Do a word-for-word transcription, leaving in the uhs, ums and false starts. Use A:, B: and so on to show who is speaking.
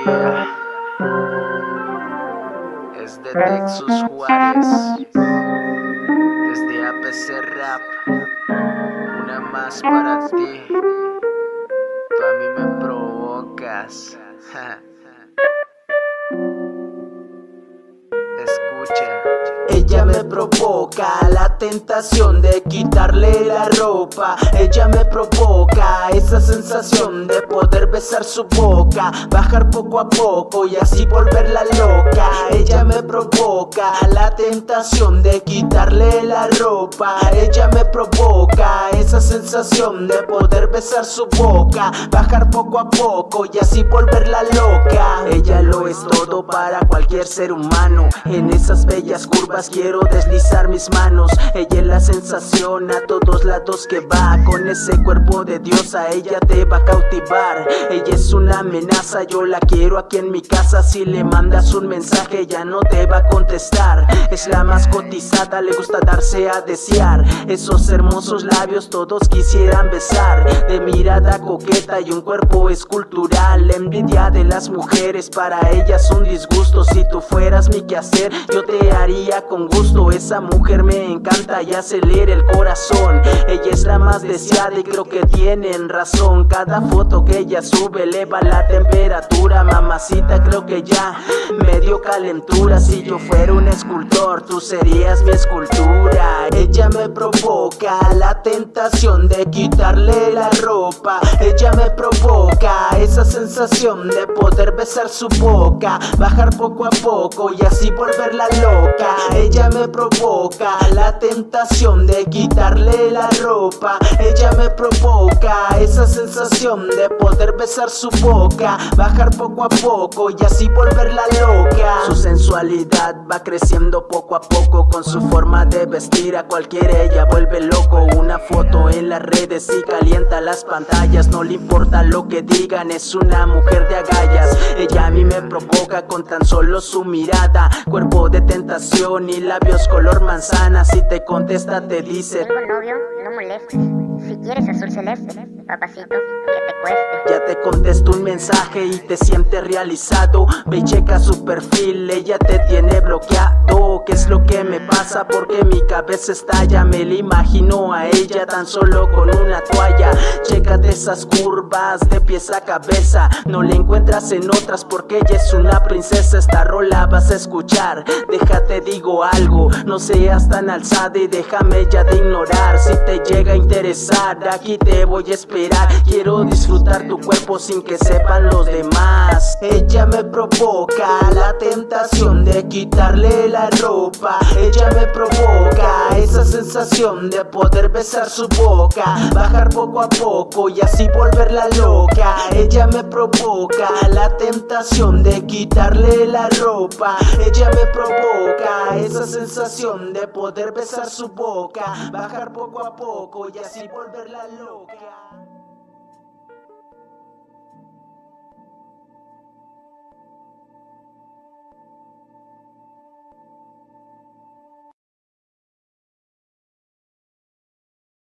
A: Yeah. Es de Texas Juárez, desde A P C Rap, una más para ti. Tú a mí me provocas. Escucha. Ella me provoca la tentación de quitarle la ropa. Ella me provoca esa sensación de poder besar su boca, bajar poco a poco y así volverla loca. Ella me provoca la tentación de quitarle la ropa. Ella me provoca esa sensación de poder besar su boca, bajar poco a poco y así volverla loca. Ella lo es todo para cualquier ser humano. En esas bellas curvas quiero deslizar mis manos. Ella es la sensación a todos lados que va. Con ese cuerpo de diosa ella te va a cautivar. Ella es una amenaza, yo la quiero aquí en mi casa. Si le mandas un mensaje ella no te va a contestar. Es la más cotizada, le gusta darse a desear. Esos hermosos labios todos quisieran besar. De mirada coqueta y un cuerpo escultural. La envidia de las mujeres para ellas un disgusto. Si tú fueras mi quehacer yo te haría con gusto. Esa mujer me encanta y acelera el corazón. Ella es la más deseada y creo que tienen razón. Cada foto que ella sube eleva la temperatura. Mamacita, creo que ya me dio calentura. Si yo fuera un escultor tú serías mi escultura. Ella me provoca la tentación de quitarle la ropa. Ella me provoca esa sensación de poder besar su boca, bajar poco a poco y así volverla loca. Ella me provoca la tentación de quitarle la ropa. Ella me provoca esa sensación de poder besar su boca, bajar poco a poco y así volverla loca. Su sensualidad va creciendo poco a poco. Con su forma de vestir a cualquiera ella vuelve loco. Una foto en las redes y calienta las pantallas. No le importa lo que digan, es una mujer de agallas. Ella a mí me provoca con tan solo su mirada. Cuerpo de tentación y labios color manzana. Si te contesta te dice:
B: tengo novio, no molestes. Si quieres azul celeste, papacito, que te cueste.
A: Ya te contestó un mensaje y te sientes realizado. Ve y checa su perfil, ella te tiene bloqueado. ¿Qué es lo que me pasa? Porque mi cabeza estalla. Me la imagino a ella tan solo con una toalla. Chécate esas curvas de pies a cabeza. No la encuentras en otras porque ella es una princesa. Esta rola vas a escuchar. Déjate digo algo, no seas tan alzada y déjame ya de ignorar. Si te llega a interesar, aquí te voy a esperar. Quiero disfrutar tu cuerpo sin que sepan los demás. Ella me provoca la tentación de quitarle la ropa. Ella me provoca esa sensación de poder besar su boca, bajar poco a poco y así volverla loca. Ella me provoca la tentación de quitarle la ropa. Ella me provoca esa sensación de poder besar su boca, bajar poco a poco y así volverla loca.